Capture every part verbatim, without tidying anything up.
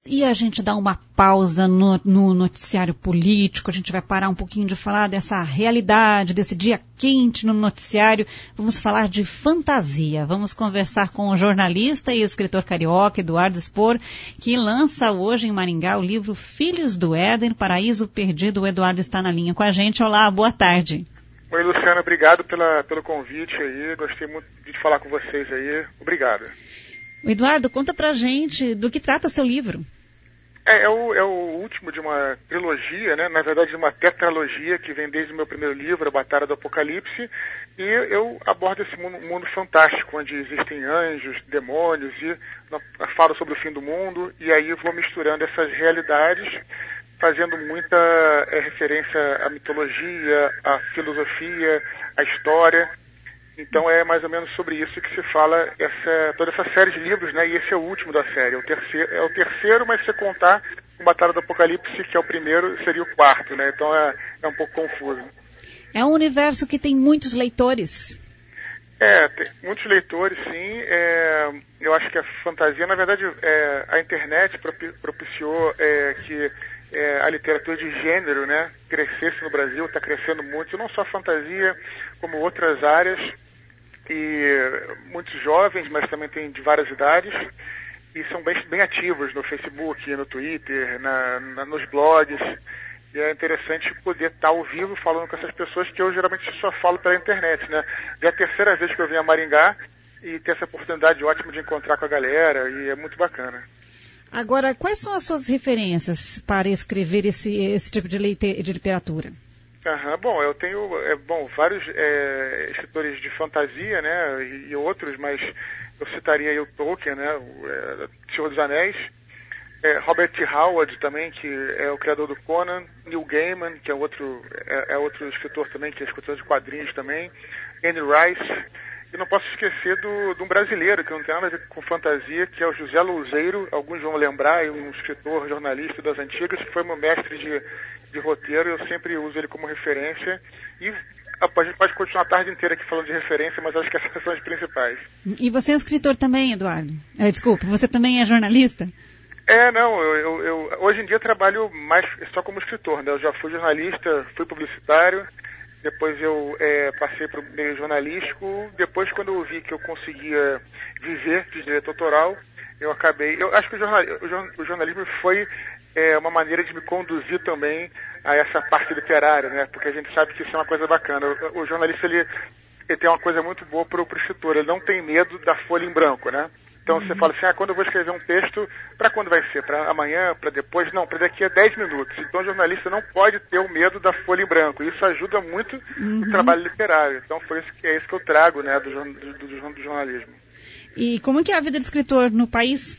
E a gente dá uma pausa no, no noticiário político, a gente vai parar um pouquinho de falar dessa realidade, desse dia quente no noticiário. Vamos falar de fantasia. Vamos conversar com o jornalista e escritor carioca Eduardo Spor, que lança hoje em Maringá o livro Filhos do Éden, Paraíso Perdido. O Eduardo está na linha com a gente. Olá, boa tarde. Oi, Luciana, obrigado pela, pelo convite aí. Gostei muito de falar com vocês aí. Obrigado. Eduardo, conta pra gente do que trata seu livro. É, é, o, é o último de uma trilogia, né? Na verdade, de uma tetralogia que vem desde o meu primeiro livro, A Batalha do Apocalipse, e eu abordo esse mundo, mundo fantástico, onde existem anjos, demônios, e falo sobre o fim do mundo, e aí vou misturando essas realidades, fazendo muita é, referência à mitologia, à filosofia, à história. Então é mais ou menos sobre isso que se fala essa, toda essa série de livros, né? E esse é o último da série. É o terceiro, é o terceiro, mas se você contar o Batalha do Apocalipse, que é o primeiro, seria o quarto, né? Então é, é um pouco confuso. É um universo que tem muitos leitores. É, tem muitos leitores, sim. É, eu acho que a fantasia, na verdade, é, a internet propiciou é, que é, a literatura de gênero, né, crescesse no Brasil, está crescendo muito, não só a fantasia, como outras áreas. E muitos jovens, mas também tem de várias idades, e são bem, bem ativos no Facebook, no Twitter, na, na, nos blogs, e é interessante poder estar ao vivo falando com essas pessoas que eu geralmente só falo pela internet, né? Já é a terceira vez que eu vim a Maringá e ter essa oportunidade ótima de encontrar com a galera, e é muito bacana. Agora, quais são as suas referências para escrever esse, esse tipo de, leite, de literatura? Uhum, bom, eu tenho é, bom, vários é, escritores de fantasia, né, e, e outros, mas eu citaria aí o Tolkien, né, o é, Senhor dos Anéis, é, Robert T. Howard também, que é o criador do Conan, Neil Gaiman, que é outro, é, é outro escritor também, que é escritor de quadrinhos também, Anne Rice, e não posso esquecer do, de um brasileiro, que não tem nada a ver com fantasia, que é o José Louzeiro, alguns vão lembrar, um escritor, jornalista das antigas, que foi meu mestre de de roteiro, eu sempre uso ele como referência, e a gente pode continuar a tarde inteira aqui falando de referência, mas acho que essas são as principais. E você é escritor também, Eduardo? É, desculpa, você também é jornalista? É, não, eu, eu, eu hoje em dia trabalho mais só como escritor, né? Eu já fui jornalista, fui publicitário, depois eu é, passei para o meio jornalístico, depois quando eu vi que eu conseguia viver de direito autoral, eu acabei, eu acho que o, jornal, o jornalismo foi é uma maneira de me conduzir também a essa parte literária, né? Porque a gente sabe que isso é uma coisa bacana. O, o jornalista, ele, ele tem uma coisa muito boa para o escritor, ele não tem medo da folha em branco, né? Então uhum. Você fala assim, ah, quando eu vou escrever um texto, para quando vai ser? Para amanhã, para depois? Não, para daqui a dez minutos. Então o jornalista não pode ter o medo da folha em branco. Isso ajuda muito uhum. no trabalho literário. Então foi isso que, é isso que eu trago, né, do, do, do, do jornalismo. E como é que é a vida de escritor no país?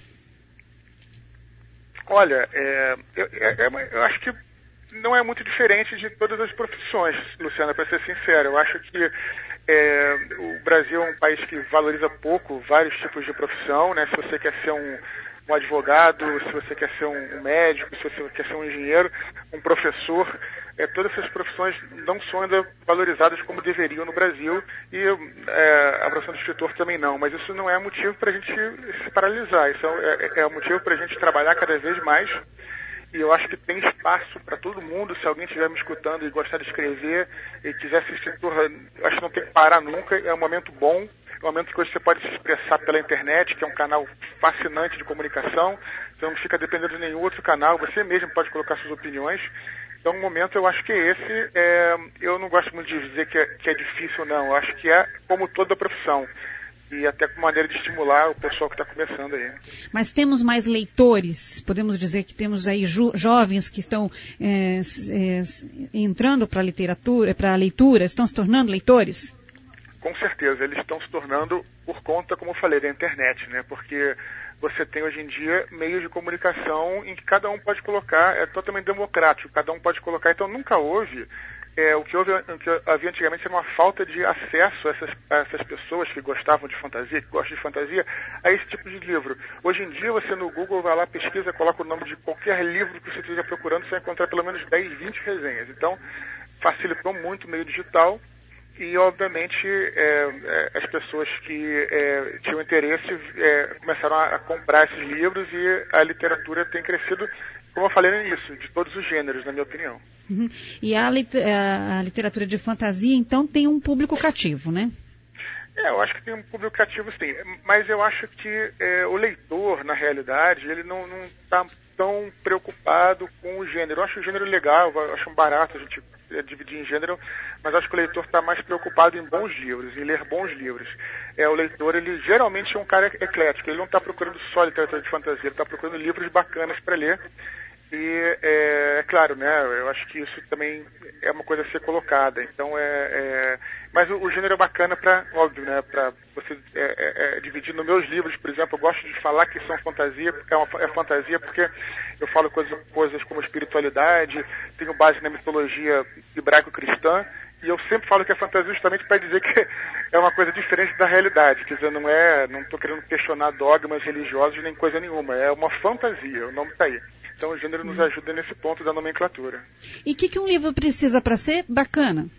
Olha, é, eu, é, eu acho que não é muito diferente de todas as profissões, Luciana, para ser sincero. Eu acho que é, o Brasil é um país que valoriza pouco vários tipos de profissão, né? Se você quer ser um, um advogado, se você quer ser um, um médico, se você quer ser um engenheiro, um professor, é, todas essas profissões não são ainda valorizadas como deveriam no Brasil, e é, a profissão de escritor também não, mas isso não é motivo para a gente se paralisar, isso é, é, é motivo para a gente trabalhar cada vez mais, e eu acho que tem espaço para todo mundo. Se alguém estiver me escutando e gostar de escrever e quiser ser escritor, acho que não tem que parar nunca, é um momento bom, é um momento que hoje você pode se expressar pela internet, que é um canal fascinante de comunicação, você não fica dependendo de nenhum outro canal, você mesmo pode colocar suas opiniões. Então, o momento, eu acho que é esse. É, eu não gosto muito de dizer que é, que é difícil, não. Eu acho que é como toda profissão. E até com maneira de estimular o pessoal que está começando aí. Mas temos mais leitores? Podemos dizer que temos aí jo- jovens que estão é, é, entrando para a literatura, para a leitura, estão se tornando leitores? Com certeza, eles estão se tornando por conta, como eu falei, da internet, né? Porque você tem hoje em dia meios de comunicação em que cada um pode colocar, é totalmente democrático, cada um pode colocar, então nunca houve, é, o, que houve o que havia antigamente era uma falta de acesso a essas, a essas pessoas que gostavam de fantasia, que gostam de fantasia, a esse tipo de livro. Hoje em dia você no Google vai lá, pesquisa, coloca o nome de qualquer livro que você esteja procurando, você vai encontrar pelo menos dez, vinte resenhas. Então facilitou muito o meio digital. e, obviamente, é, é, as pessoas que é, tinham interesse é, começaram a, a comprar esses livros e a literatura tem crescido, como eu falei no início, de todos os gêneros, na minha opinião. Uhum. E a, lit a literatura de fantasia, então, tem um público cativo, né? É, eu acho que tem um público cativo, sim. Mas eu acho que é, o leitor, na realidade, ele não está tão preocupado com o gênero. Eu acho o gênero legal, eu acho barato a gente é, dividir em gênero, mas acho que o leitor está mais preocupado em bons livros, em ler bons livros. É, o leitor, ele geralmente é um cara eclético, ele não está procurando só literatura de fantasia, ele está procurando livros bacanas para ler. E, é, é claro, né, eu acho que isso também é uma coisa a ser colocada. Então, é, é mas o, o gênero é bacana para, óbvio, né, para você é, é, é, dividir nos meus livros, por exemplo, eu gosto de falar que são fantasia, porque é, uma, é fantasia porque eu falo coisas, coisas como espiritualidade, tenho base na mitologia hebraico-cristã, e eu sempre falo que é fantasia justamente para dizer que é uma coisa diferente da realidade, quer dizer, não é, não estou querendo questionar dogmas religiosos nem coisa nenhuma, é uma fantasia, o nome está aí. Então o gênero nos ajuda nesse ponto da nomenclatura. E o que, que um livro precisa para ser bacana?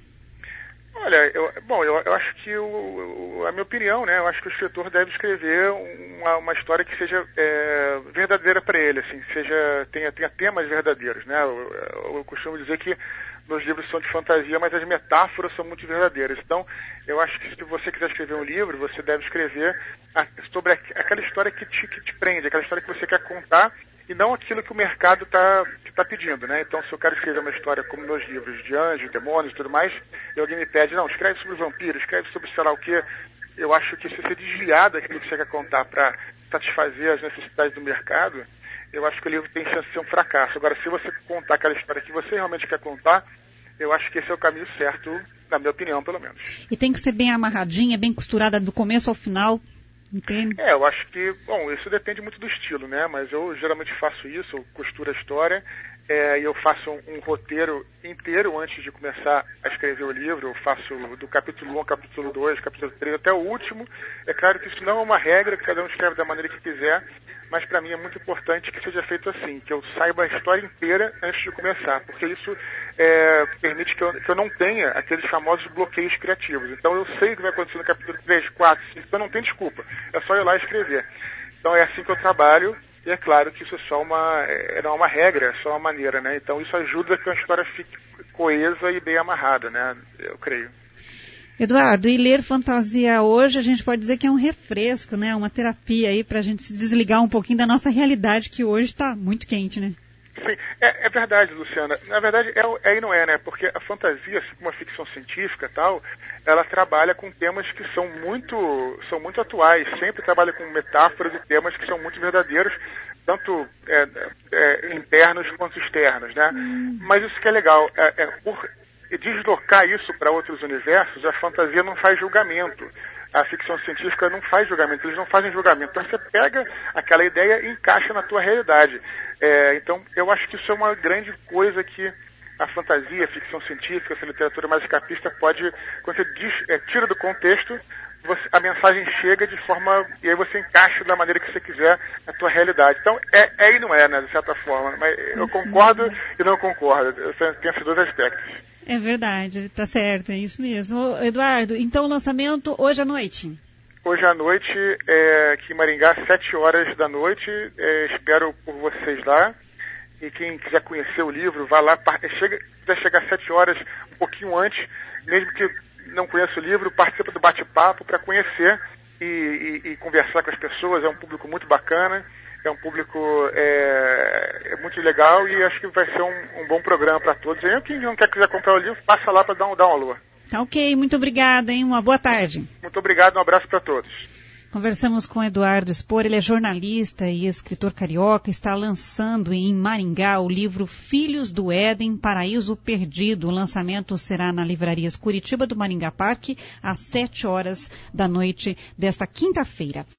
Olha, eu, bom, eu, eu acho que, o, o, a minha opinião, né, eu acho que o escritor deve escrever uma, uma história que seja é, verdadeira para ele, assim, seja, tenha, tenha temas verdadeiros, né, eu, eu costumo dizer que meus livros são de fantasia, mas as metáforas são muito verdadeiras. Então, eu acho que se você quiser escrever um livro, você deve escrever a, sobre a, aquela história que te, que te prende, aquela história que você quer contar, e não aquilo que o mercado está tá pedindo, né? Então, se eu quero escrever uma história como meus livros de anjos, demônios e tudo mais, e alguém me pede, não, escreve sobre vampiro, escreve sobre sei lá o quê, eu acho que se você desviar daquilo que você quer contar para satisfazer as necessidades do mercado, eu acho que o livro tem chance de ser um fracasso. Agora, se você contar aquela história que você realmente quer contar, eu acho que esse é o caminho certo, na minha opinião, pelo menos. E tem que ser bem amarradinha, bem costurada do começo ao final, entende? É, eu acho que, bom, isso depende muito do estilo, né? Mas eu geralmente faço isso, eu costuro a história, é, e eu faço um, um roteiro inteiro antes de começar a escrever o livro. Eu faço do capítulo um ao capítulo dois, capítulo três até o último. É claro que isso não é uma regra, que cada um escreve da maneira que quiser, mas para mim é muito importante que seja feito assim, que eu saiba a história inteira antes de começar, porque isso é, permite que eu, que eu não tenha aqueles famosos bloqueios criativos. Então eu sei o que vai acontecer no capítulo três, quatro, cinco, então não tem desculpa, é só ir lá e escrever. Então é assim que eu trabalho, e é claro que isso é só uma, é, não é uma regra, é só uma maneira, né? Então isso ajuda que a história fique coesa e bem amarrada, né? Eu creio. Eduardo, e ler fantasia hoje, a gente pode dizer que é um refresco, né? Uma terapia aí para a gente se desligar um pouquinho da nossa realidade, que hoje está muito quente, né? Sim, é, é verdade, Luciana. Na verdade, é, é e não é, né? Porque a fantasia, assim como a ficção científica e tal, ela trabalha com temas que são muito, são muito atuais. Sempre trabalha com metáforas e temas que são muito verdadeiros, tanto é, é, internos quanto externos, né? Hum. Mas isso que é legal, é, é por deslocar isso para outros universos, a fantasia não faz julgamento. A ficção científica não faz julgamento, eles não fazem julgamento. Então você pega aquela ideia e encaixa na tua realidade. É, então eu acho que isso é uma grande coisa que a fantasia, a ficção científica, essa literatura mais escapista pode, quando você diz, é, tira do contexto, você, a mensagem chega de forma, e aí você encaixa da maneira que você quiser na tua realidade. Então é, é e não é, né, de certa forma. Mas eu concordo e não concordo. Tem esses dois aspectos. É verdade, tá certo, é isso mesmo. Eduardo, então o lançamento hoje à noite? Hoje à noite, é, aqui em Maringá, sete horas da noite, é, espero por vocês lá. E quem quiser conhecer o livro, vá lá, chega, quiser chegar às sete horas, um pouquinho antes, mesmo que não conheça o livro, participa do bate-papo para conhecer e, e, e conversar com as pessoas. É um público muito bacana. É um público é, é muito legal e acho que vai ser um, um bom programa para todos. E quem não quer quiser comprar o livro, passa lá para dar, um, dar uma alô. Tá ok, muito obrigada, hein? Uma boa tarde. Muito obrigado, um abraço para todos. Conversamos com Eduardo Spor, ele é jornalista e escritor carioca, está lançando em Maringá o livro Filhos do Éden, Paraíso Perdido. O lançamento será na Livrarias Curitiba do Maringá Parque, às sete horas da noite desta quinta-feira.